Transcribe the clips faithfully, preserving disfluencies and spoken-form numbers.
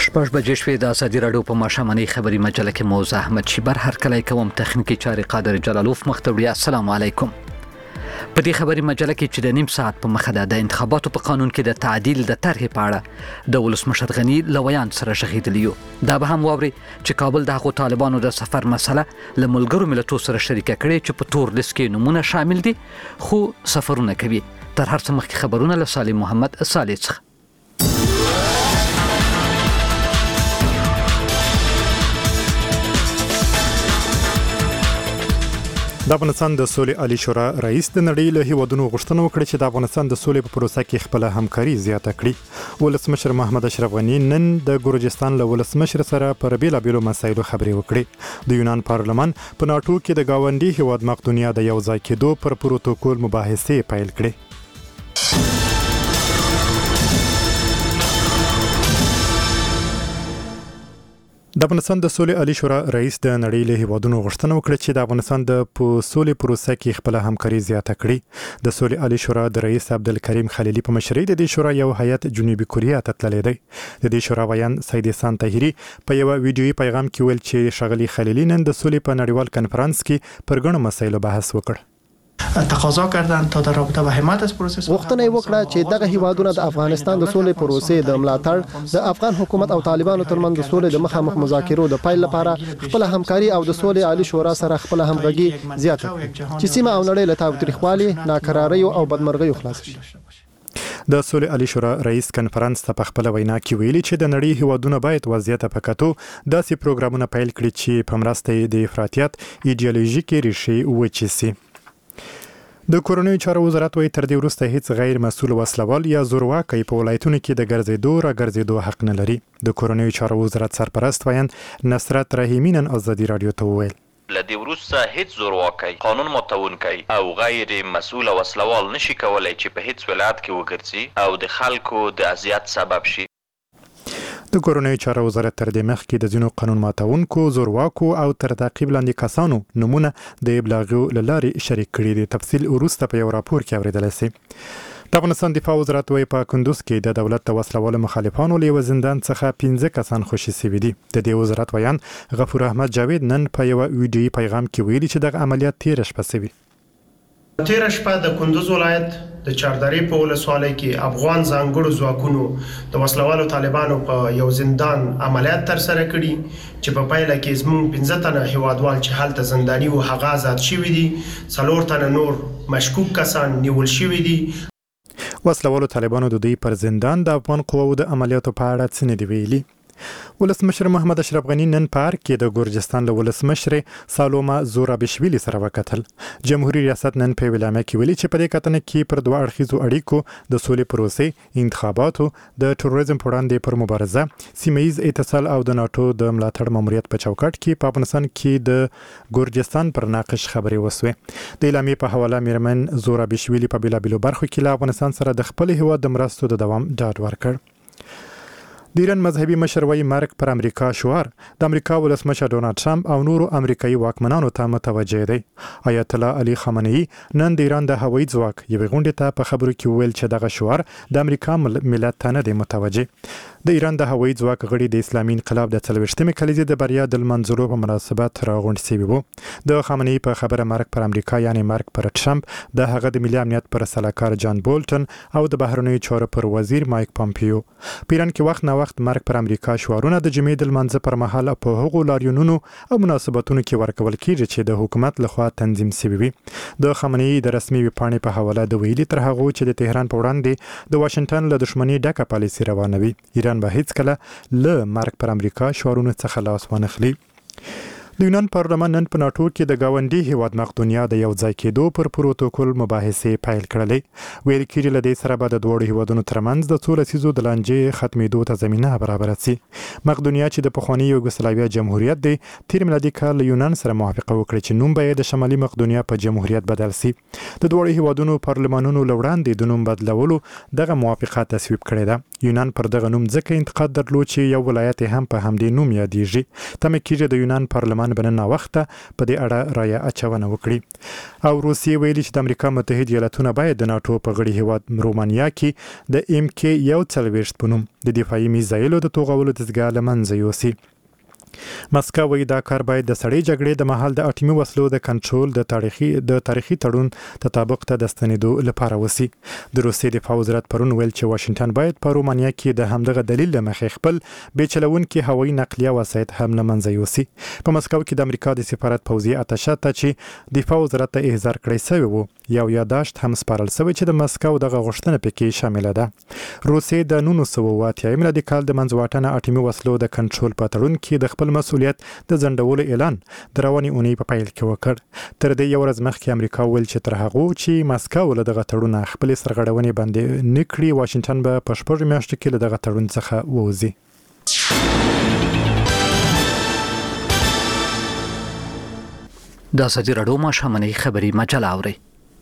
شپږ بجې شوې د ازادي راډیو په ماښامنۍ خبري مجله کې موضوع احمد شیبر هر کله کوم تخنیکی چاري قادر جلالوف مختوری. السلام علیکم. په دې خبري مجله کې چې د نیم ساعت په مخه د انتخاباتو په قانون کې د تعدیل د طرحې په اړه د ولسمشر غنی لویان سره شهیدلی یو. دا به هم واوري چې کابل د هغو طالبانو د سفر مسله له ملګرو ملتونو سره شریکه کړې چې په تور لیست کې نمونه شامل دي خو سفرونه کوي. تر هر څه مخکې خبرونه له سالم محمد صالح څخه. د افغانستان د سولې عالی شورا رئیس د نړۍ له هیوادونو غوښتنه وکړه چې د افغانستان د سولې په پروسه کې خپل همکاري زیاته کړي. ولسمشر محمد اشرف غنی نن د ګورجستان له ولسمشر سره پر بیلابیلو مسایلو خبرې وکړې. د یونان پارلمان په ناټو کې د گاونډي هیواد مقدونیا د یو ځای کېدو پر پروتوکول مباحثې پیل کړې. د افغانستان د سولې عالی شورا رئیس د نړۍ له هیوادونو غوښتنه وکړه چې د افغانستان د سولې پروسه کې خپل همکاري زیاته کړي. د سولې عالی شورا د رئیس عبدالکریم خلیلي په مشرۍ د دې شورا یو هیئت جنوبي کوریا ته تللی دی. د دې شورا ویان سید احسان طاهري په یو ویډیويي پیغام کې ویل چې ښاغلي خلیلي نن د سولې په نړیوال کنفرانس کې پر ګڼو مسایلو بحث وکړ. تقاضا کردن تا در رابطه با حمایت از پروسه غوښتنه وکړه چې دغه هیوادونه د افغانستان د سولې پروسې د ملاتړ د افغان حکومت او طالبانو ترمنځ د سولې د مخامخ مذاکرو د پیل لپاره خپل همکاري او د سولې عالی شورا سره خپل همغږي زیاته کړي چې سیمه او نړۍ له تاوتریخوالي، ناکراریو او بدمرغیو خلاص شي. د سولې عالی شورا رئیس کنفرانس ته په خپل وینا کې ویلي چې د نړۍ هیوادونه باید وضعیت په کتو داسې پروګرامونه پیل کړي چې په مرسته د افراطیت ایډیالوژیکي ریښې وچیسي. د کورنیو چارو وزارت وايي تر دې وروسته هیڅ غیر مسؤل وسلوال یا زورواکي په ولایتونو کې د ګرځېدو را ګرځېدو حق نه لري. د کورنیو چارو وزارت سرپرست ویان نصرت رحیمی نن ازادي رادیو ته وویل لدی وروسته هیڅ زورواکي قانون متونکي او غیر مسؤل وسلوال نشي کولای چې په هیڅ ولایت کې وګرځي او د خلکو د اذیت سبب شي. د کورنیو چارو وزارت تر دې مخکې د ځینو قانون ماتونکو، زورواکو او تر تعقیب لاندې کسانو نمونه د ابلاغو له لارې شریک کړي دي. تفصیل وروسته په یو راپور کې اوریدلی سي. د افغانستان دفاع وزارت وايي په کندوز کې د دولت د وسلوالو مخالفانو له یوه زندان څخه پنځه کسان خوشي سوي دي. د دې وزارت ویان غفور احمد جاوید نن په یوه ویډیويي پیغام کې ویلي چې دغه عملیات تیره شپه سوي. تیره شپه د کندوز ولایت د چاردرې په ولسوالۍ کې افغان ځانګړو ځواکونو د وسلوالو طالبانو په یو زندان عملیات ترسره کړي چې په پایله کې زموږ پنځه تنه هیوادوال چې هلته زنداني وو هغه آزاد شوي دي. څلور تنه نور مشکوک کسان نیول شوي دي. وسلوالو طالبانو د دوی پر زندان د افغان قواو د عملیاتو په اړه څه نه دي ویلي. ولسمشر محمد اشرف غنی نن پارک کې د ګورجستان له ولسمشر سالوما زورابشویلی سره وکتل. جمهوریت ریاست نن په ویلامه کې ویلي چې په دې کتنه کې پر دوه اړخیزو اړیکو، د سولې پروسې، انتخاباتو، د تروریزم پر وړاندې پر مبارزه، سیمه‌ییز اتصال او د ناټو د ملاتړ ماموریت په چوکاټ کې په افغانستان کې د ګورجستان پر ناقش خبرې وسوې. د اعلامیې په حواله میرمن زورابشویلی په بیلابیلو برخو کې له افغانستان سره د خپل هیواد د مرستو د دوام ډاډ ورکړ. د ایران مذهبي مشر وايي مرګ پر امریکا شعار د امریکا ولسمشر ډونالد ټرمپ او نورو امریکایي واکمنانو ته متوجه دی. آیت الله علي خامنه‌ای نن د ایران د هوایي ځواک یوې غونډې ته په خبرو کې وویل چې دغه شعار د امریکا ملت ته نه دی متوجه. د ایران د هوایي ځواک غړي د اسلامي انقلاب د څلوېښتمې کلیزې د بریا د لمانځلو په مناسبت راغونډ شوي وو. د خامنه‌ای په خبره مرګ پر امریکا یعنی مرګ پر ټرمپ د هغه د ملي امنیت پر سلاکار جان بولټن او د بهرنیو چارو پر وزیر مایک پامپیو په ایران کې وخت نه وخت مرګ پر امریکا شعارونه د جمعې د لمانځه پر مهال په هغو لاریونونو او مناسبتونو کې ورکول کیږي چې د حکومت لخوا تنظیم شوي وي. د خامنه‌ای د رسمي ویبپاڼې په حواله د ویلي تر هغه چې د تهران په وړاندې د واشنگټن له دښمنۍ ډکه پالیسي روانوي، ایران به هیڅ کله له مرګ پر امریکا شعارونو څخه لاس ونه خلي. د یونان پارلمان نن په ناټو کې د گاونډي هیواد مقدونیا د یو ځای کېدو پر پروتوکول مباحثې پیل کړلې. ویل کېږي له دې سره به د دواړو هیوادونو ترمنځ د څو لسیزو د لانجې ختمېدو ته زمینه برابره شي. مقدونیا چې د پخواني یوګوسلاویا جمهوریت دی تیر میلادي کال له یونان سره موافقه وکړه چې نوم به یې د شمالي مقدونیا په جمهوریت بدل شي. د دواړو هیوادونو پارلمانونو له وړاندې د نوم بدلولو دغه موافقه تصویب کړې ده. یونان پر دغه نوم ځکه انتقاد درلود چې یو ولایت هم په همدې نوم یادېږي. تمه کېږي د یونان پارلمان طالبان به نن وخته په دې اړه رایه اچونه وکړي. او روسیې ویلي چې د امریکا متحده ایالاتونه باید د ناتو په غړي هیواد رومانیا کې د ام کې یو څلوېښت په نوم د دفاعي میزایلو د توغولو دستګاه له منځه یوسي. مسکو وایي دا کار باید د سړې جګړې د مهال د اټومي وسلو د کنټرول د تاریخي د تاریخي تړون تطابق ته د ستنېدو لپاره وسی. د روسیې دفاع وزارت پرون ویل چې واشنگټن باید په رومانیا کې د همدغه دلیل له مخې خپل بیچلونکي هوایي نقلیه وسایط هم له منځه یوسي. په مسکو کې د امریکا د سفارت پوځي اتشه ته چې دفاع وزارت ته احضار کړی شوی وو یو یاداشت هم سپارل شوی چې د مسکو دغه غوښتنه پکې شامل ده. روسیې د نولس سوه اوه اتیا میلادي کال د منځواټنه اټومي وسلو د کنټرول په تړون کې د خپل مسؤلیت د ځنډولو اعلان د روانې اونۍ په پیل کې وکړ. تر دې یو ورځ مخکې امریکا ویل چې تر هغه چې مسکو له دغه تړون خپل سرغړونې باندې نکړي واشنگټن به په شپږ میاشتو کې له دغه تړون څخه ووځي. د ازادي راډیو ماښامنۍ خبري مجله اورئ.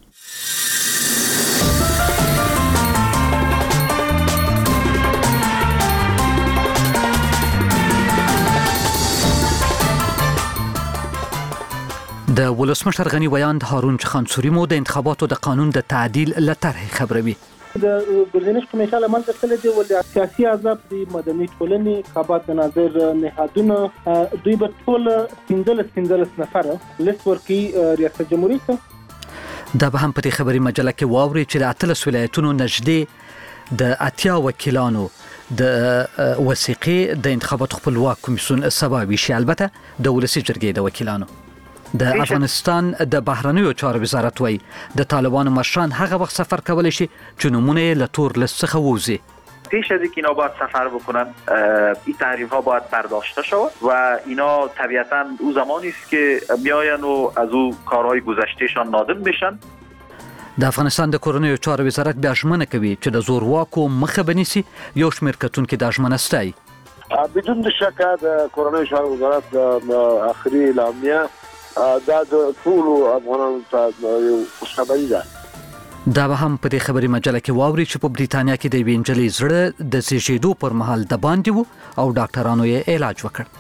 د ولسمشر غنی ویاند هارون چخانسوري مو د انتخاباتو د قانون د تعدیل لطرح خبروي. د ګردنیش کمیټه لمن تسل دی ول سیاسي احزاب د مدني ټولنې کابات ناظر نهادونه دوی په ټول پنځل پنځل نفر لیست ورکی ریاست جمهوریت ته. دا به هم په خبري مجله کې واوري چې د اتلس ولایتونو نږدې د اتیا وکیلانو د وثیقې د انتخاباتو خپلواک کمیسیون سبا ویشي. البته د ولسی جرګې د وکیلانو د افغانستان د بهرنیو چارو وزارت وایي د طالبانو مشران هغه وخت سفر کولی شي چې نمونه له تور لیست څخه ووځي. پیش از اینکه اینا باید سفر بکنن این تحریم ها باید برداشته شود و اینا طبیعتا او زمانی است که میاین و از او کارهای گذشتهشان نادم بشن. د افغانستان د کورنیو چارو وزارت بیا ژمنه کوي چې د زورواکو مخه بنیسي. یو شمېر کتونکي دا ژمنه ستایي. بدون شک د کورنیو چارو وزارت اخري اعلامیه دا د ټول افغانانو ته یو خبري ده. دا به هم په دې خبري مجله کې واوري چې په بریتانیا کې د یوې نجلۍ زړه د زیږېدو پر مهال د باندې وو او ډاکټرانو یې علاج وکړ.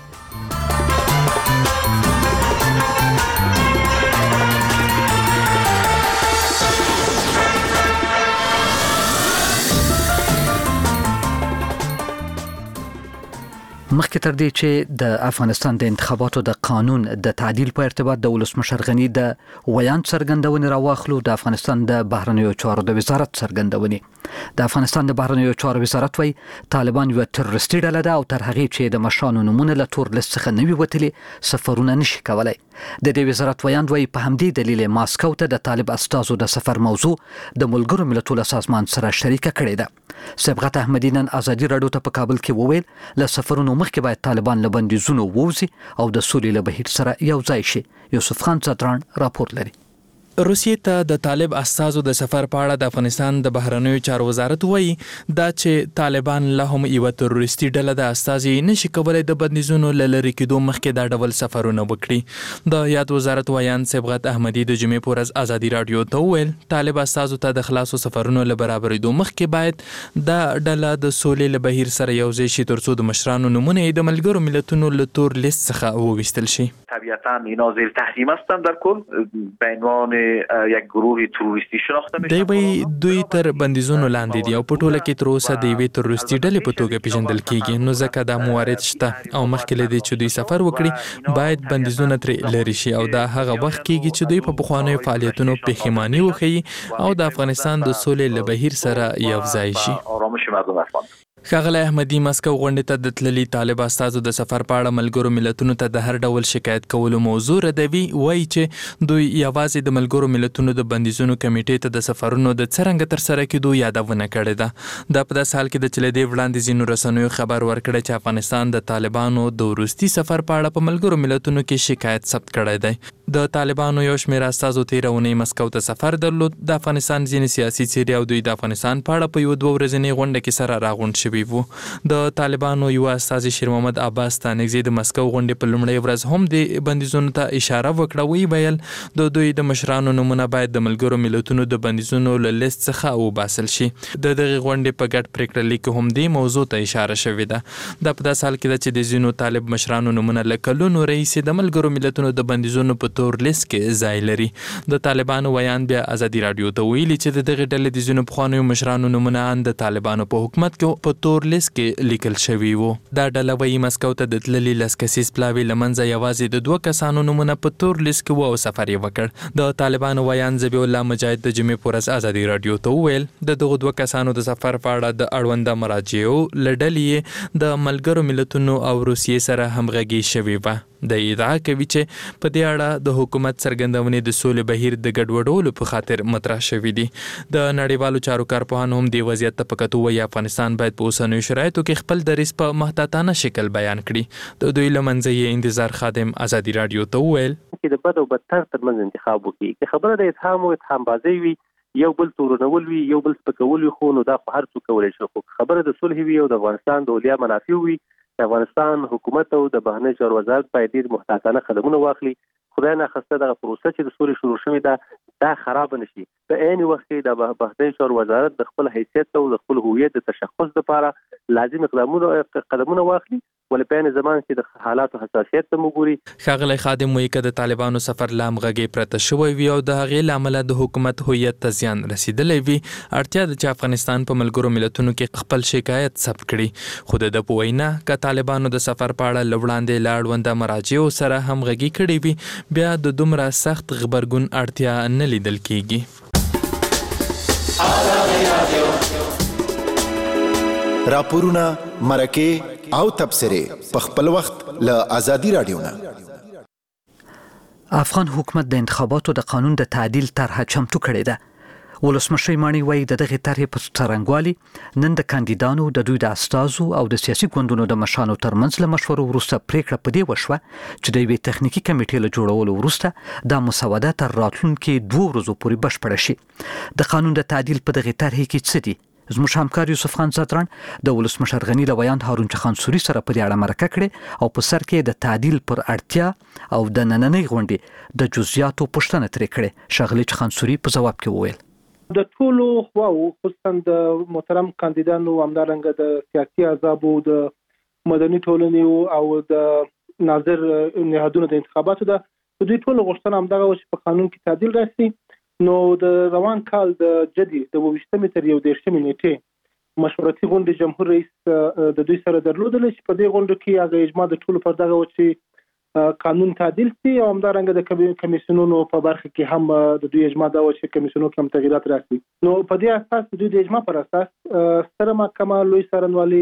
مخکې تر دې چې د افغانستان د انتخاباتو د قانون د تعدیل په ارتباط د ولسمشر غنی د ویاند څرګندونې راواخلو د افغانستان د بهرنیو چارو د وزارت څرګندونې. د افغانستان د بهرنیو چارو وزارت وایي طالبان یو تروریستي ډله ده او تر هغې چې د مشرانو نومونه له تور لیست څخه نه وي وتلي سفرونه نشي کولی. د دې وزارت ویاند وایي په همدې دلیل ماسکو ته د طالب استازو د سفر موضوع د ملګرو ملتونو سازمان سره شریکه کړې ده. صبغت احمدی نن ازادي راډیو ته په کابل کې وویل له سفرونو مخکې باید طالبان له بندیزونو ووځي او د سولې له بهیر سره یو ځای شي. یوسف خان زدران راپور لري. روسیې ته د طالب استازو د سفر په اړه د افغانستان د بهرنیو چارو وزارت وایي دا چې طالبان له هم یو تروریستي ډله د استازي نشي کولای د بندیزونو لری کېدو مخکې دا ډول سفرونه وکړي. د یاد وزارت ویان صبغت احمدی د جمعې په ورځ ازادي راډیو ته وویل طالب استازو ته د خلاصو سفرونو له برابرېدو مخکې باید دا ډله د سولې له بهیر سره یو ځای شي ترڅو د مشرانو نمونه د ملګرو ملتونو له تور لیست څخه وویستل شي. طبیعتا اینا زیر تحریم هستند در کل به عنوان یک گروه تروریستی شناخته میشن. دوی دوی تر بندیزونو لاندې دي او په ټوله کې تر اوسه د یوې تروریستي ډلې په توګه پیژندل کیږي. نو ځکه دا موارد شته او مخکې له دې چې دوی سفر وکړي باید بندیزونه ترې لرې شي او دا هغه وخت کیږي چې دوی په پخوانیو فعالیتونو پښیماني وښیي او د افغانستان د سولې له بهیر سره یو ځای شي. آرامش مردم افغان. ښاغلی احمدي مسکو غونډې ته د تللي طالب استازو د سفر په اړه ملګرو ملتونو ته د هر ډول شکایت کولو موضوع ردوي. وایي چې دوی یوازې د ملګرو ملتونو د بندیزونو کمیټې ته د سفرونو د څرنګه ترسره کېدو یادونه کړې ده. دا په داسې حال کې ده چې له دې وړاندې ځینو رسنیو خبر ورکړی چې افغانستان د طالبانو د وروستي سفر په اړه په ملګرو ملتونو کې شکایت ثبت کړی دی. د طالبانو یو شمېر استازو تېره اونۍ مسکو ته سفر درلود. د افغانستان ځینې سیاسي څېرې او دوی د افغانستان په اړه په یو دوه ورځنۍ غونډه کې سره راغونډ شوي وو. د طالبانو یو استازي شیر محمد عباس ستانکزي د مسکو غونډې په لومړۍ ورځ هم د بندیزونو ته اشاره وکړه. وی ویل د دوی د مشرانو نومونه باید د ملګرو ملتونو د بندیزونو له لیست څخه وباسل شي. د دغه غونډې په ګډ پریکړه لیک هم دې موضوع ته اشاره شوې ده. دا په داسې حال کې ده چې د ځینو طالب مشرانو نومونه له کلونو راهیسې د ملګرو ملتونو د بندیزونو په تور لیست کې ځای لري. د طالبانو ویان بیا ازادي راډیو ته ویلي چې د دغه ډلې د ځینو پخوانیو مشرانو نومونه د طالبانو په حکومت کې په تور لیست کې لیکل شوي وو. دا ډله وایي مسکو ته د تللي لس کسیز پلاوي له منځه یوازې د دوه کسانو نومونه په تور لیست کې وو او سفر یې وکړ. د طالبانو ویان ذبیح الله مجاهد د جمعې په ورځ ازادي راډیو ته وویل د دغو دوه کسانو د سفر په اړه د اړونده مراجعو له ډلې د ملګرو ملتونو او روسیې سره همغږي شوې وه. د ادعا کوي چې په دې اړه د حکومت څرګندونې د سولې بهیر د ګډوډولو په خاطر مطرح شوي دي. د نړیوالو چارو کارپوهانو هم دې وضعیت ته په کتو وایي افغانستان باید په اوسنیو شرایطو کې خپل دریځ په محتاطانه شکل بیان کړي. د دوی له منځه یې انتظار خادم ازادي راډیو ته وویل چې د بد او بدتر ترمنځ انتخاب وکړي. که خبره د اتهام او اتهام بازۍ وي، یو بل تورنول وي، یو بل سپکول وي، خو نو دا خو هر څوک کولی شي. خو خبره د صلح وي او د افغانستان د اولیا منافع وي، د افغانستان حکومت او د بهرنیو چارو وزارت باید ډېر محتاطانه قدمونه واخلي. خدای ناخواسته دغه پروسه چې د سولې شروع شوې ده دا خراب نشي. په عین وخت کې د بهرنیو چارو وزارت د خپل حیثیت او د خپل هویت د تشخص لپاره لازم اقدامونه قدمونه واخلي، ولې په عین زمان کې د حالاتو حساسیت ته وګوري. ښاغلی خادم وایي که د طالبانو سفر له همغږۍ پرته شوی وي او د هغې له امله د حکومت هویت ته زیان رسېدلی وي، اړتیا ده چې افغانستان په ملګرو ملتونو کې خپل شکایت ثبت کړي. خو د ده په وینا که طالبانو د سفر په اړه له وړاندې له اړونده مراجعو سره همغږي کړې وي، بیا د دومره سخت غبرګون اړتیا نه لیدل کېږي. راپورونه، مرکې او تبصرې په خپل وخت له ازادي راډیو نه. افغان حکومت د انتخاباتو د قانون د تعدیل طرحه چمتو کړې ده. ولسمشر مانی وایي د دغه طرحې په څرنګوالي نن د کاندیدانو د دوی د استازو او د سیاسي ګوندونو د مشرانو ترمنځ له مشورو وروسته پریکړه په دې وشوه چې د یوې تخنیکي کمیټې له جوړولو وروسته دا مسوده تر راتلونکي دوه ورځو پورې بشپړه شي. د قانون د تعدیل په دغه طرحې کې څه دي؟ زموږ همکار یوسف خان زادران د ولسمشر غنی له ویاند هارون چخانسوري سره په دې اړه مرکه کړې او په سر کې د تعدیل پر اړتیا او د نننۍ غونډې د جزئیاتو پوښتنه ترې کړې. ښاغلي چخانسوري په ځواب کې وویل د ټولو خواو خصوصا د محترم کاندیدانو همدارنګه د سیاسي احزابو د مدني ټولنې او د ناظر نهادونو د انتخاباتو د دوی ټولو غوښتنه همدغه و چې په قانون کې تعدیل راسي. نو د روان کال د جدي د اوویشتمې تر یو دېرشمې نیټې مشورتي غونډې جمهور رئیس د دوی سره درلودله چې په دې غونډه کې هغه اجماع د ټولو پر دغه و چې قانون تعدیل شي او همدارنګه د کمیسیونونو په برخه کې هم د دوی اجماع دا و چې کمیسیونونو کې هم تغییرات راسي. نو په دې اساس د دوی د اجماع پر اساس ستره محکمه لوی څارنوالي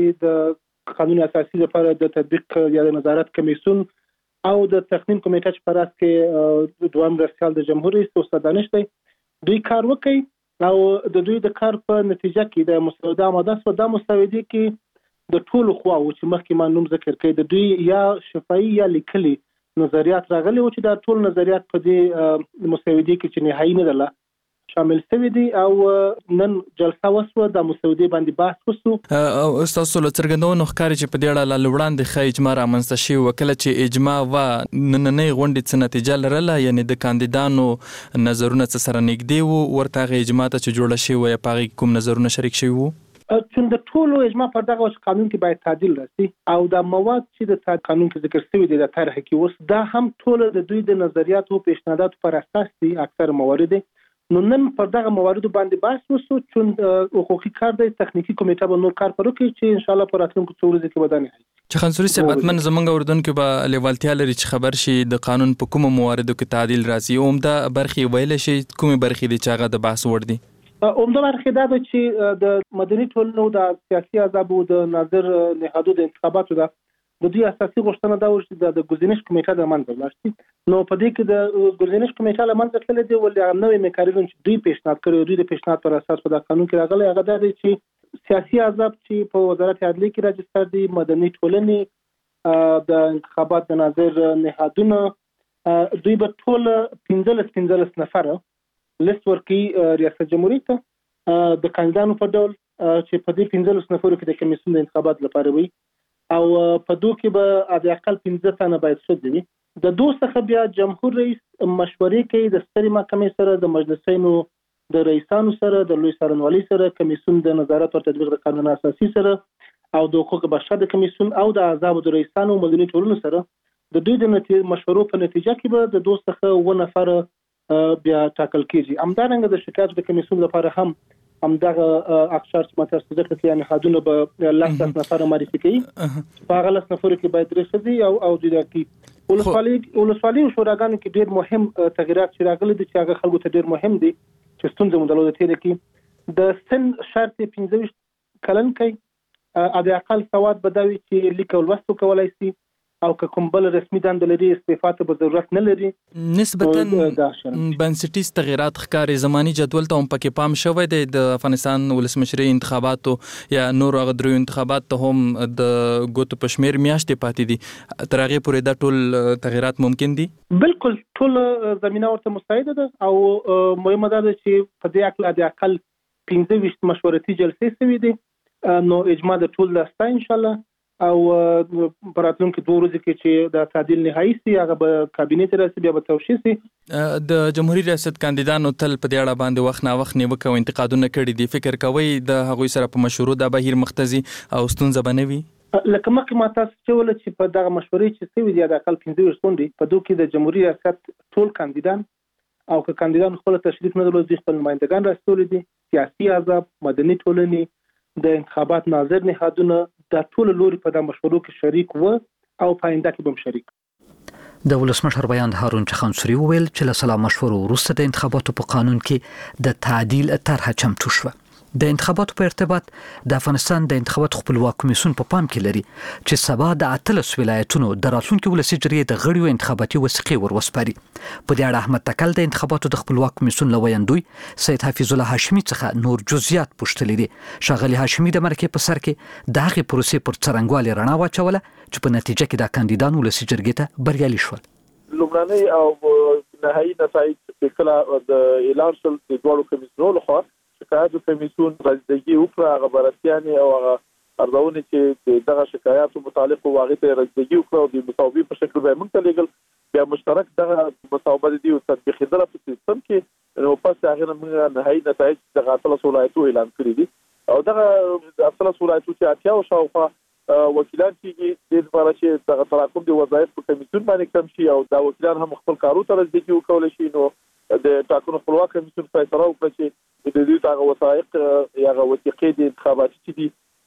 د قانون اساسي لپاره د تطبیق یا د نظارت کمیسیون او د تصمیم کمیټه چې پر اساس کې دوام رسال د جمهور رئیس استاد دانش دی دوی کار وکړي او د دوی د کار په نتیجه کې د مسوده ماده سو د مسودې کې د ټولو خواو چې مخکې ما نوم ذکر کړی د دوی یا شفاهي یا لیکلي نظریات راغلي او چې دا ټول نظریات په دې مسودې کې چې نهایي نه ده شامل شوی دي او نن جلسه وسوه د مسودې باندې بحث وسو. استاد سول څرګندونه ښکاري چې په دې اړه له وړاندې ښه اجماع رامنځته شي وکړه چې اجماع و نننۍ غونډې څه نتیجه لرله، یعنی د کاندیدانو نظرونه څه سره نږدې وو، ورته هغه اجماع ته چې جوړه شوې وه په هغې کې کوم نظرونه شریک شوي وو؟ چون د ټولو اجماع پر دغه چې قانون کې باید تعدیل راسي او د مواد چې د قانون کې ذکر شوی دي د طرح کې اوس دا هم ټول د دوی د نظریاتو او پیشنهاداتو پر اساس دي اکثر موارد. نو نن پر دغه موارد باندې بحث وسو چون حقوقي کار د تخنیکی کمیټه به نور کار پرو کوي چې ان شاء الله پر راتلونکو څو ورځې کې بدانه هي. چخانسوري صاحب اتمن زمونږ اردوونکو به لیوالتیا لري چې خبر شي د قانون په کومو مواردو کې تعدیل راځي او همدا برخې ویل شي کومې برخې دي چې هغه د بحث وړ دي؟ عمده برخه دا ده چې د مدني ټولنو د سیاسي احزابو د ناظر نهادونو د انتخاباتو ده د دوی اساسي غوښتنه دا و چې د گزینش کمیټه د منځ لاړ شي. نو په دې کې د گزینش کمیټه له منځ تللی دی ولې هغه نوې میکانیزم چې دوی پیشنهاد کړی دوی د پیشنهاد پر اساس په قانون کې راغلی هغه دا دی چې سیاسي احزاب چې په وزارت عدلیه کې راجستر دي مدني ټولنې د انتخابات د ناظر نهادونو دوی به ټول پنځلس پنځلس نفره لیست ورکړي ریاست جمهوریت ته د کاندیدانو په ډول چې په دې پنځلس نفرو کې د کمیسیون د انتخابات لپاره وي او په دوه کې به د اقل پنځه تنه باید ښځې وي. د دوه څخه بیا جمهور رئیس مشورې کوي د سترې محکمې سره، د مجلسینو د رئیسانو سره، د لوی څارنوالۍ سره، کمیسیون د نظارت او تطبیق د قانون اساسي سره او د حقوق بشر د کمیسیون او د احزابو د رئیسانو او مدني ټولنو سره. د دوی د مشورو په نتیجه کې به د دوه څخه اووه نفره بیا ټاکل کیږي. همدارنګه د شکایاتو د کمیسیون لپاره هم همدغه اقشار چې ماته څه ذکر کړي نهادونه به لس نفره معرفي کوي. په هغه لس نفرو کې باید درې ښځې او او جدا کړي. ولسوالۍ ولسوالۍ او شوراګانو کې ډېر مهم تغیرات چې راغلي دي چې هغه خلکو ته ډېر مهم دي چې ستونزې مو درلوده تېره کې. د سن شرط یې پنځه ویشت کلن کوي. د اقل سواد به دا وي چې لیک او لوست وکولی شي او که کوم بل رسمي دنده لري استعفا ته به ضرورت نه لري. نسبتا بنسټیز تغیرات ښکاري. زماني جدول ته هم پکې پام شوی دی. د افغانستان ولسمشرۍ انتخاباتو یا نور هغه دریو انتخابات ته هم د ګوتو په شمېر میاشتې پاتې دي. تر هغې پورې دا ټول تغیرات ممکن دي؟ بالکل ټول زمینه ورته مساعده ده او مهمه دا ده چې په دې هکله د اقل پنځه ویشت مشورتي جلسې شوي دي. نو اجماع د ټول لاسته انشاءالله او په راتلونکي دوه ورځې کې چې د تعدیل نهایي سي هغه به کابینې ته راسي، بیا به توشیح سي. د جمهوریت ریاست کاندیدانو تل په دې اړه باندې وخت نا وخت نیوکه او انتقادونه کړي دي. فکر کوئ د هغوی سره په مشورو دا بهیر مختزي او ستونزه به نه وي؟ لکه مخکې ما تاسو چې ویل چې په دغه مشورې چې شوي دي د اقل پنځه ویشت غونډې په دوی کې د جمهوریت ریاست ټول کاندیدان او که کاندیدان خپل تشریف نه درلود، خپل نمایندګان راستولي دي، سیاسي احزاب، مدني ټولنې، د انتخابات ناظر نهادونه، د ټول لوري په د مشورو کې شریک و او په آینده کې به شریک. د ولسمشر بیان هارون چخانسوري وویل چې له سلا مشورو وروسته د انتخاباتو په قانون کې د تعدیل طرحه چمتو شوه. د انتخاباتو په ارتباط د افغانستان د انتخاباتو خپلواک کمیسیون په پام کې لري چې سبا د اتلس ولایتونو د راتلونکي ولسي جرګې د غړیو انتخاباتي وثیقې ور وسپاري. په دې اړه احمد تکل د انتخاباتو د خپلواک کمیسیون له ویاندوی سید حفیظ الله هاشمي څخه نور جزئیات پوښتلي دي. ښاغلي هاشمي د مرکې په سر کې د هغې پروسې پر څرنګوالي رڼا واچوله چې په نتیجه کې د کاندیدانو ولسي جرګې ته بریالي شول. لومړنۍ او نهایي نتایج چې کله د اعلان شول د دواړو کمیسیونونو لخوا شکایاتو کمیسیون رسیدګي وکړه، هغه برتیانې او هغه ارزونه چې دغه شکایاتو متعلق واغې ته رسیدګي وکړه او د مصوبې په شکل به موږ ته لېږل. بیا مشترک دغه مصوبه دي او تطبیقېدله په سیستم کې. نو پس هغې نه موږ نهایي نتایج دغه اتلس ولایتو اعلان کړي دي او دغه اتلس ولایتو چې اتیاو شاوخوا وکیلان کېږي دې لپاره چې دغه تراکم د وظایف په کمیسیون باندې کم شي او دا وکیلان هم خپل کارو ته رسیدګي وکولی شي. نو د ټاکنو خپلواک کمیسیون فیصله وکړه چې د دوی هغه وثایق یا هغه وثیقې د انتخاباتي چې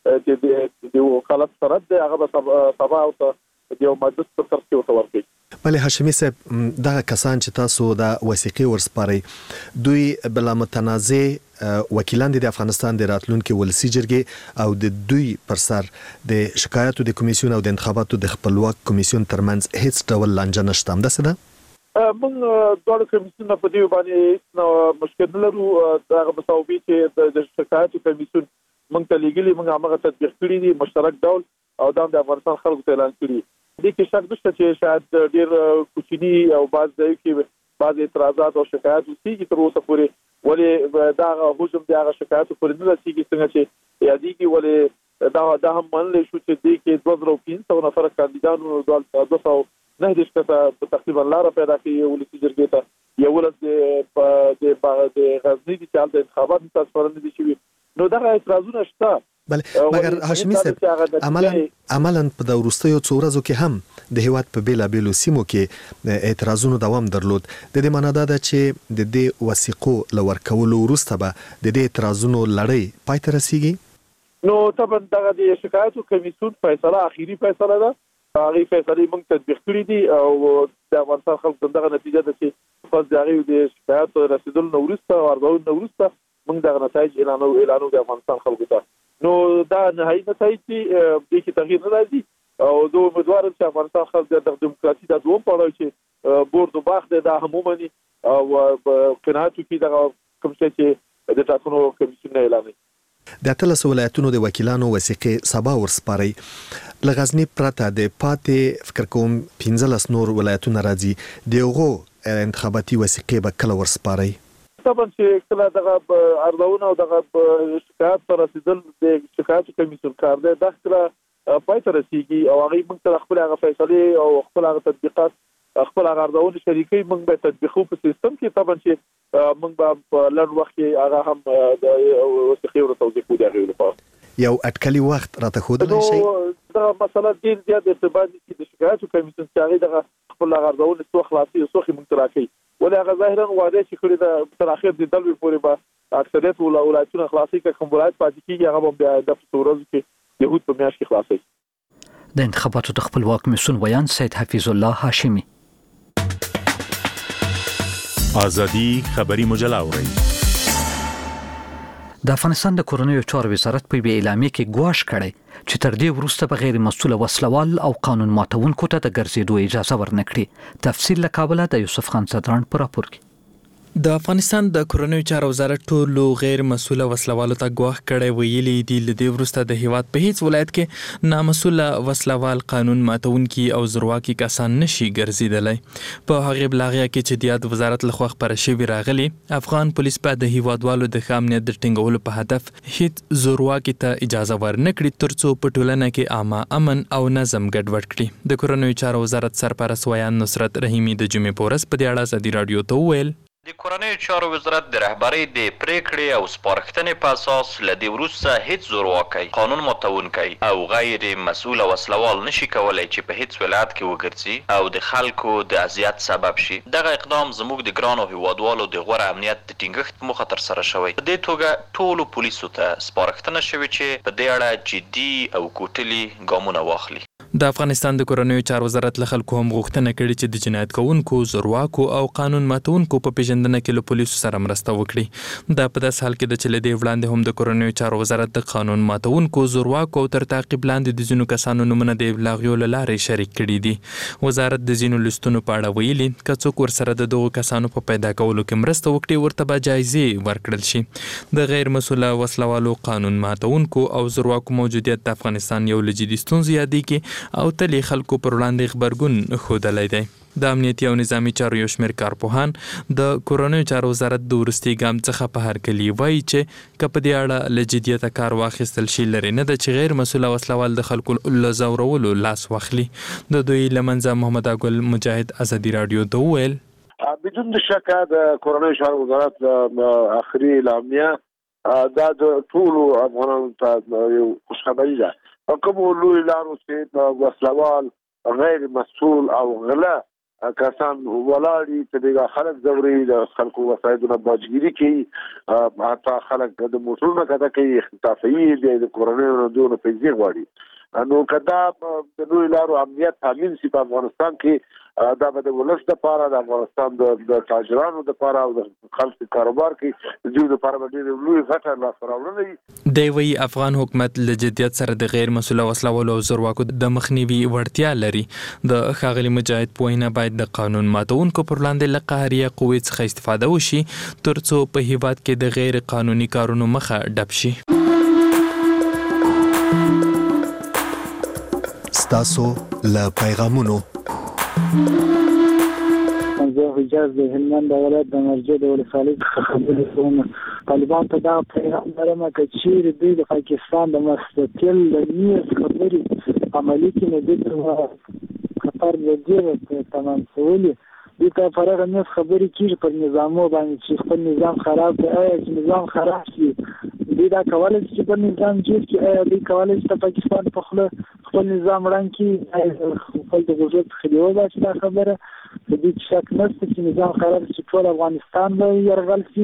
دي د وکالت سند دی هغه به سبا او د یو مجلس په ترڅ کې ورته ورکړي. بله هاشمي صاحب، دغه کسان چې تاسو د وثیقې ورسپارئ دوی بلا متنازع وکیلان دي د افغانستان د راتلونکي ولسي جرګې او د دوی پر سر د شکایاتو د کمیسیون او د انتخاباتو د خپلواک کمیسیون ترمنځ هیڅ ډول لانجه نشته، همداسې ده؟ موږ دواړو کمیسیونونه په دې باندې مشکل نه لرو. دغه مصوبې چې د شکایاتو کمیسیون موږ ته لېږلي موږ هماغه تطبیق کړي دي مشترک ډول او دا د افغانستان خلکو ته اعلان کړي. دې کې شک نشته چې شاید ډېر کوچني او بعض ځایو کې بعض اعتراضات او شکایات وسیږي تر اوسه پورې، ولې دا حجم د هغه شکایاتو پورې نه رسیږي څنګه چې یادېږي. ولې دا دا هم منلی شو چې دې کې دوه زره پنځه سوه نفره کاندیدانو دوه سوه نه دېرش کسه تقریبا لاره پیدا کړي ولسي جرګې ته. یولس د غزني دي چې هلته انتخابات متاسفانه نه دي شوي. نو دغه اعتراضونه شته. بله مګر هاشمي صاحب عملا عملا په د وروستیو څو ورځو کې هم د هیواد په بیلابیلو سیمو کې اعتراضونو دوام درلود. د دې معنا دا ده چې د دې وثیقو له ورکولو وروسته به د دې اعتراضونو لړۍ پای ته رسیږي. نو طبعا دغه د شکایاتو کمیسیون فیصله اخیری فیصله ده. هغه فیصلې موږ تطبیق کړي دي او د افغانستان خلکو دغه نتیجه ده چې پس د هغې د شکایاتو رسېدلو نه وروسته او ارزولو نه وروسته موږ دغه نتایج اعلانو اعلانو د افغانستان خلکو ته. نو دا نهایي نتایج دي، دې کې تغییر نه راځي او زه امیدوار یم چې افغانستان خلک د دیموکراسي دا دوم پړاو چې برد و باخت دی دا هم ومني او قناعت وکړي دغه کوم شی چې د ټاکنو کمیسیون نه اعلانوي. د اتلس ولایتونو د وکیلانو وثیقې سبا ورسپارئ. له غزني پرته د پاتې فکر کوم پنځلس نور ولایتونه راځي، د هغو انتخاباتي وثیقې به کله ورسپارئ؟ طبعا چې کله دغه ارزونه او دغه شکایت سره رسیدل د شکایت کمیسیون کار دی دا کله پای ته رسیږي او هغه موږ ته خپل هغه فیصله او خپل هغه تطبیقات خپل هغه ارزونه شریکي موږ به تطبیقو په سیستم کې طبعا چې موږ به په لږ وخت کې هغه هم د وسخي او توضیح کوو دغه لپاره یو اټکلي وخت راته خودلی شي دا مسله ډیر زیات ارتباط دي د شکایت کمیسیون چې هغه دغه خپل ارزونه څو خلاصي او څو موږ تراکي ولې هغه ظاهرا وعده چې کړی دا تر اخر د دلوي پورې به اکثریت ولایتونه خلاصي کوم ولایت پاتې کیږي هغه به د ورځې کې يهود په میاشت کې خلاصي د انتخاباتو د خپلواک مسؤل ویان سید حفیظ الله هاشمی. آزادی خبری مجله اورئ. د افغانستان د کورنیو چارو وزارت په وی اعلامیه کې ګواښ کړی چې تر دې وروسته به غیر مسؤل وسلوال او قانون ماتونکو ته د ګرځېدو اجازه ورنکړي. تفصیل له کابل د یوسف خان صدران پر راپور کې. د افغانستان د کورنیو چارو وزارت ټولو غیر مسؤل وسلوالو ته ګواښ کړی ویلي دی لدې وروسته د هیواد په هیڅ ولایت کې نامسؤل وسلوال قانون ماتونکي او زورواکي کسان نشي ګرځیدلی. په هغه بلاغه کې چې د یاد وزارت لخوا خبره شوې راغلي افغان پولیس په د هیوادوالو د ښه امنیت د ټینګولو په هدف هیڅ زورواکي ته اجازه ورنکړي ترڅو په ټولنه کې عامه امن او نظم ګډوډ کړي. د کورنیو چارو وزارت سرپرست ویان نصرت رحیمی د جمعې په ورځ په دې اړه ازادي رادیو ته وویل د کورنیو چارو وزارت د رهبرۍ د پریکړې او سپارښتنې په اساس له دې وروسته هیڅ زورواکی قانون ماتونکی او غیر مسؤل وسلوال نشي کولی چې په هیڅ ولایت کې وګرځي او د خلکو د اذیت سبب شي. دغه اقدام زموږ د ګرانو هیوادوالو د غوره امنیت د ټینګښت په موخه ترسره شوی. په دې توګه ټولو پولیسو ته سپارښتنه شوې چې په دې اړه جدي او کوټلي ګامونه واخلي. د افغانستان د کورنیو چارو وزارت له خلکو هم غوښتنه کړې چې د جنایت کوونکو، زورواکو او قانون ماتونکو په پیژندنه کې له پولیسو سره مرسته وکړي. دا په داس حال کې د چې له دې وړاندې هم د کورنیو چارو وزارت د قانون ماتونکو، زورواکو او تر تعقیب لاندې د ځینو کسانو نومونه د ابلاغیو له لارې شریک کړي دي. وزارت د ځینو لیستونو په اړه ویلي که څوک ورسره د دغو کسانو په پیدا کولو کې مرسته وکړي ورته به جایزې ورکړل شي. د غیر مسؤله وسلوالو، قانون ماتونکو او زورواکو موجودیت د افغانستان یو له جدي ستونزو یادېږي او تل خلکو پر وړاندې غبرګون ښودلی دی. د امنیتي او نظامي چارو یو شمېر کارپوهان د کورنیو چارو وزارت د وروستي ګام څخه په هر کلي وایي چې که په دې اړه له جدیته کار واخیستل شي لرې نه ده چې غیر مسؤله وسلوال د خلکو له ځورولو لاس واخلي. د دوی له منځه محمد اګل مجاهد ازادي رادیو ته وویل بدون شک د کورنیو چارو وزارت اخري اعلامیه دا د ټولو افغانانو ته یو خوشخبري ده. کوم لوی لارو چې وسلوال غیر مسؤل او غلا کسان ولاړي چې دغه خلک زوري د خلکو وسایدونه باجګيري کوي حتی خلک د موټرونو کده کوي اختطافي د کورونو دونو پیسې غواړي نو کدا د لوی لارو امنیت تامین سي په افغانستان کې دا به د ولس لپاره د افغانستان د تاجرانو لپاره او د خلکو کاروبار کې د دوی لپاره ډېر لوی خطر لا سراوړي دی. وی افغان حکومت له جديت سره د غیر مسؤل وسلوالو او زورواکو د مخنیوي وړتیا لري. د ښاغلي مجاهد پوینه باید د قانون ماتونکو پر وړاندې له قهريه قوې څخه استفاده وشي ترڅو په هیواد کې د غیر قانوني کارونو مخه ډب شي. ستاسو له پیغامونو زه حجاز د هلمند ولایت د مرجع د ولسوالۍ څخه خبرې کوم. طالبان ته دا پیغام لرم چې چیرې دوی د پاکستان د مستقل نیت خبرې عملي کړي نو دوی خطر جدي تمام سولي دوی ته فرغ نیت خبرې کیږي پر نظامو باندې چې خپل نظام خراب دی. آیا چې نظام خراب شي دوی دا کولای شي چې پر نظام جوړ کړي؟ آیا دوی کولای شي چې پاکستان په خپل خپل نظام وړاندې کړي؟ خپل د وجود خلیو باسي دا خبره د دې شک نشته چې نظام خراب شي ټول افغانستان به یرغل شي.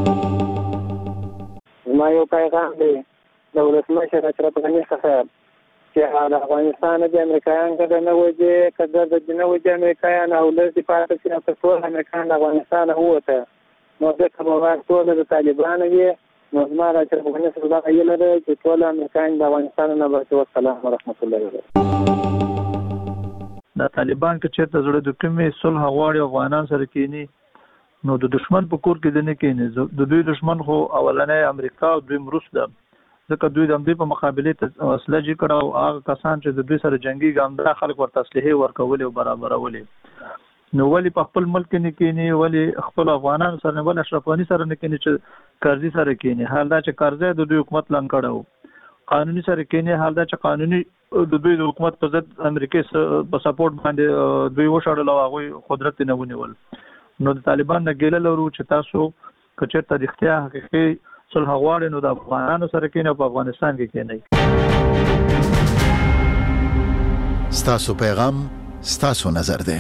ما یو پیغام دی د ولسمشر اشرف غني څخه چې د افغانستان د امریکایانو کده نه وځي کده د نه وځي امریکایان او لږ پاتې شي چې ټول امریکایان د افغانستان ووته نو د کومه ټول د طالبانو وي نو ما د اشرف غني څخه دا ویل لري چې ټول امریکایان د افغانستان نه بچو. السلام ورحمت الله وبرکاته. د طالبان کې چې ته زړه د کومې صلح غواړي افغانان سره کینی نو د دشمن په کور کې نه کینی. د دوی دشمن خو اولنې امریکا او دوی روس ده ځکه دوی د امریکا په مقابله ته اصله جوړ کړه او هغه کسان چې د دوی سره جنگي ګامدار خلک ورته اسلحه ورکول او برابرول نو ولی په خپل ملک نه کینی ولی خپل افغانانو سره نه ول اشرف غنی سره نه کینی چې قرضی سره کینی حال دا چې قرضه د دوی حکومت لنګ کړو قانوني سره کینی حال دا چې قانوني د دوی د حکومت په ضد امریکای په سپورټ باندې دوی وشړل او هغه قدرت نه ونیول نو د طالبان نه ګیله لرو چې تاسو کچې ته د اختیار حقیقي صلح غواړي نو د افغانانو سره کینی په افغانستان کې کینی ستاسو پیغام ستاسو نظر ده.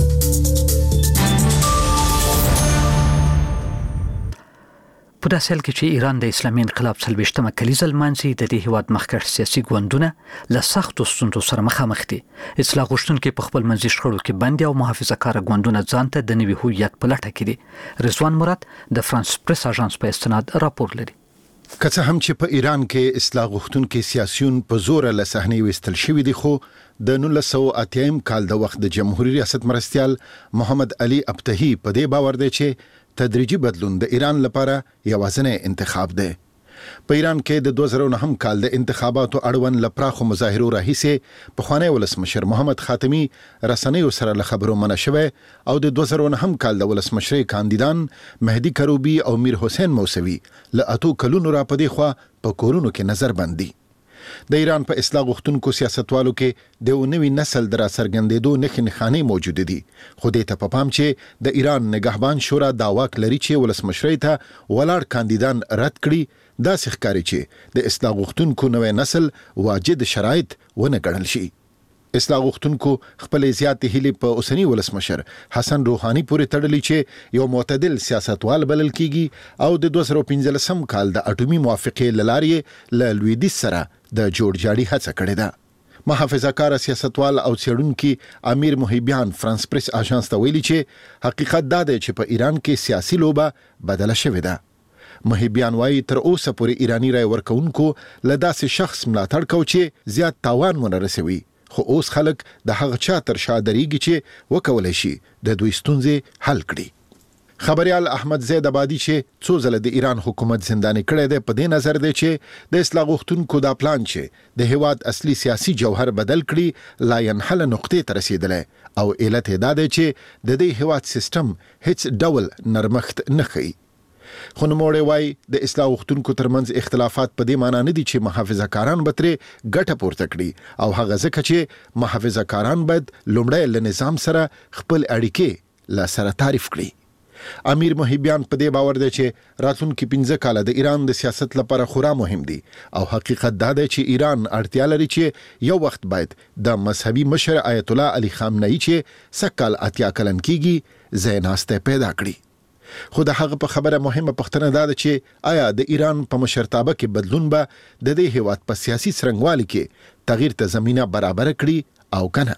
په داسې حال کې چې ایران د اسلامي انقلاب څلوېښتمه کلیزه لمانځي د دې هیواد مخکښ سیاسي ګوندونه له سختو ستونزو سره مخامخ دي. اصلاح غوښتونکي په خپل منځي شخړو کې بند او محافظه کار ګوندونه ځان ته د نوي هویت په لټه کې دي. رضوان مراد د فرانس پریس اژانس په استناد راپور لري. که څه هم چې په ایران کې اصلاح غوښتونکي سیاسيون په زور له صحنې وستل شوی دي خو د نولس سوه اتیا کال د وخت د جمهوریت ریاست مرستيال محمد علي ابتهي په دې باور دی چې تدریجي بدلون د ایران لپاره یوازینی انتخاب دی. په ایران کې د دوه زره نهم کال د انتخاباتو اړوند لپراخو مظاهرو راهیسې په خوانی ولسمشر محمد خاتمی رسنیو سره له خبرو منع شوه او د دوه زره نهم کال د ولسمشر کاندیدان مهدی کروبی او میر حسین موسوی له اتو کلونو را پدې خو په کورونو کې نظر بندي. د ایران په اصلاح غوښتونکو سیاستوالو کې د نوې نسل در څرګندېدو نښې نښانې موجود دي خو دې ته په پام چې د ایران نگهبان شورا دا واک لري چې ولسمشر ته ولاړ کاندیدان رد کړي دا ښکاري چې د اصلاح غوښتونکو نوې نسل واجد شرایط ونه ګڼل شي. اصلاح غوښتونکو خپل زیاتې هیلې په اوسنی ولسمشر حسن روحاني پورې تړلې چې یو معتدل سیاستوال بلل کیږي او د دوه زره پنځلسم کال د اټومي موافقې لارې له لویدیځ سره د جوړجاړي هڅه کړې ده. محافظه کار سیاستوال او څېړونکي امیر محبیان فرانس پریس اژانس ته ویلي چې حقیقت دا دی چې په ایران کې سیاسي لوبه بدله شوې ده. محبیان وايي تر اوسه پورې ایرانی رای ورکونکو له داسې شخص ملاتړ کوي چې زیات تاوان ونه رسوي خو اوس خلک د هغه چا تر شا درېږي چې وکولای شي د دوی ستونزې حل کړي. خبريال احمد زید آبادی چې څو ځله د ایران حکومت زنداني کړی دی په دې نظر دی چې د اصلاح غوښتونکو دا پلان چې د هیواد اصلي سیاسي جوهر بدل کړي لا ينحل نقطې ته رسیدلی او علت دا دی چې د دې هیواد سیستم هیڅ ډول نرمښت نه ښیي. خو نوموړی وایي د اصلاح غوښتونکو ترمنځ اختلافات په دې معنی نه دي چې محافظه کاران به ترې ګټه پورته کړي او هغه ځکه چې محافظه کاران باید لومړی له نظام سره خپل اړیکې له سره تعریف کړي. امیر محبیان په دې باور دی چې راتلونکي پنځه کاله د ایران د سیاست لپاره خورا مهم دي او حقیقت دا دی چې ایران اړتیا لري چې یو وخت باید د مذهبي مشر آیت الله علي خامنه‌ای چې سکهال اتیا کلن کیږي زیناسته پیدا کړي. خو د هغه په خبره مهمه پوښتنه ده چې آیا د ایران په مشرتابه کې بدلون به د دې هیواد په سیاسي څرنګوالي کې تغییر ته زمينه برابر کړي او کنه.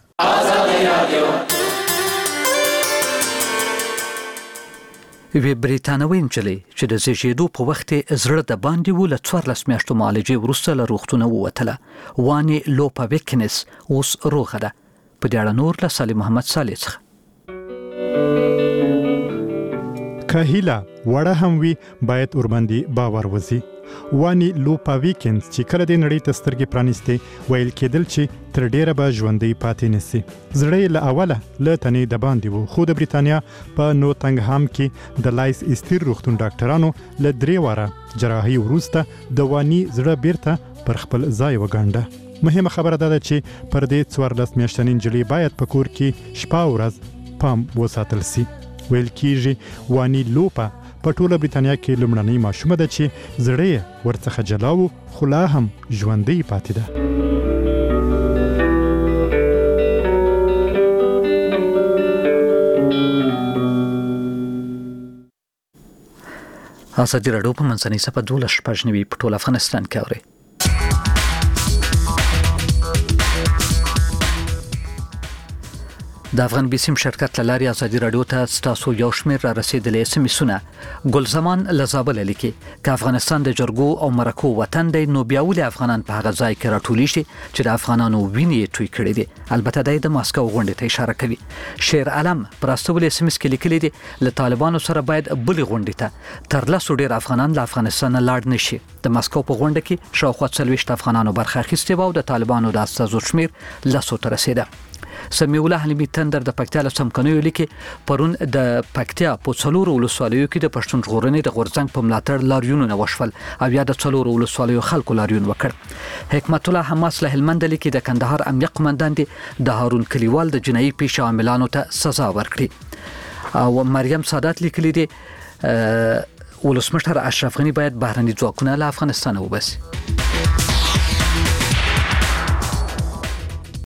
وی بریتانوي نجلۍ چې د زیږیدو په وخت زړه د باندې و له څوارلس میاشتو معالجې وروسته له روغتونه ووتله واني لوپا ویکنس اوس روغه ده. په دې اړه نور له صالح محمد صالح څخه که هیله وړه هم وي باید ورباندې باور وزي. واني لوپا ویکنز چې کله د نړۍ ته سترګې پرانیستې ویل کېدل چې تر ډیره به ژوندۍ پاتې نشي. زړه یې له اوله له تنې د باندې وو خو د بریتانیا په نوتنګهام کې د لایس استیر روغتون ډاکټرانو له درې واره جراحي وروسته د واني زړه بیرته پر خپل ځای وګڼده. مهمه خبره ده چې پر دې څوارلس میاشتنۍ نجلۍ باید په کور کې شپه ورځ پام وساتل شي. ویل کېږي واني لوپا په ټوله بریتانیا کې لومړنۍ ماشومه ده چې زړه یې ورڅخه جلا و خو لا هم ژوندۍ پاتې ده. ازادي راډیو په منځنۍ صفحه دولس شپږ نوي په ټول افغانستان کې اوري. د افغان بیسیم شرکت لاري ازادي راډیو ته ستاسو یو شمېر را رسیدلې اس ام اسونه ګلزمان لزابل لیکي چې افغانستان د جرګو او مرکو وطن دی نو بیا ولې افغانان په هغه ځای کې راټول شي چې د افغانانو وینې توی کړي دي. البته د ماسکو غونډې ته اشاره کوي. شیر علم پراستول اس ام اس کې لیکلي دي له طالبانو سره باید بل غونډې ته تر لاسو ډیر افغانان له افغانستان لاړ نشي. د ماسکو په غونډه کې شاوخوا څلوېښت افغانانو برخه اخیستې و او د طالبانو د استازو شمیر لاسو ته رسیده. سمیع الله حلیمي تندر د پکتیا له څمکنیو لیکي پرون د پکتیا په څلورو ولسوالیو کې د پښتون ژغورنې د غورځنګ په ملاتړ لاریونونه وشول او یا د څلورو ولسوالیو خلکو لاریون وکړ. حکمت الله حماس له هلمند لیکي د کندهار امنیه قومندان د هارون کلیوال د جنایي پیښو عاملانو ته سزا ورکړي. او مریم سادات لیکلي دي ولسمشر اشرف غنی باید بهرني ځواکونه له افغانستان وباسي.